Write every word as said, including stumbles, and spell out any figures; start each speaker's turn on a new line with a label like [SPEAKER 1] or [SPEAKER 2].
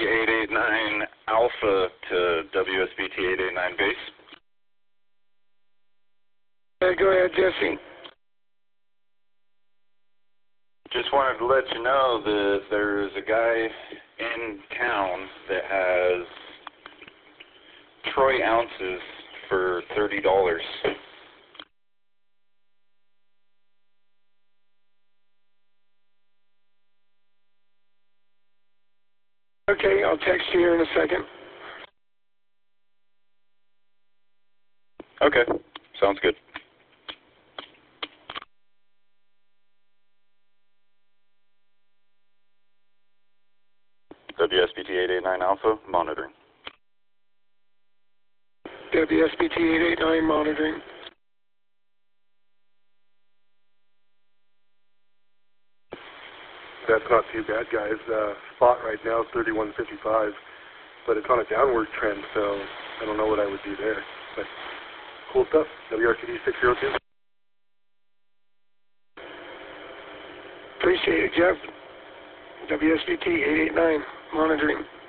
[SPEAKER 1] eight eight nine Alpha to W S B T eight eight nine base.
[SPEAKER 2] Uh, go ahead, Jesse.
[SPEAKER 1] Just wanted to let you know that there's a guy in town that has Troy ounces for thirty dollars.
[SPEAKER 2] Okay, I'll text you here in a second.
[SPEAKER 1] Okay, sounds good. W S B T eight eight nine Alpha, monitoring.
[SPEAKER 2] W S B T eight eight nine monitoring.
[SPEAKER 3] That's not too bad, guys. Uh, spot right now is thirty-one fifty-five, but it's on a downward trend, so I don't know what I would do there. But cool stuff. W R T D six zero two.
[SPEAKER 2] Appreciate it, Jeff. W S B T eight eight nine monitoring.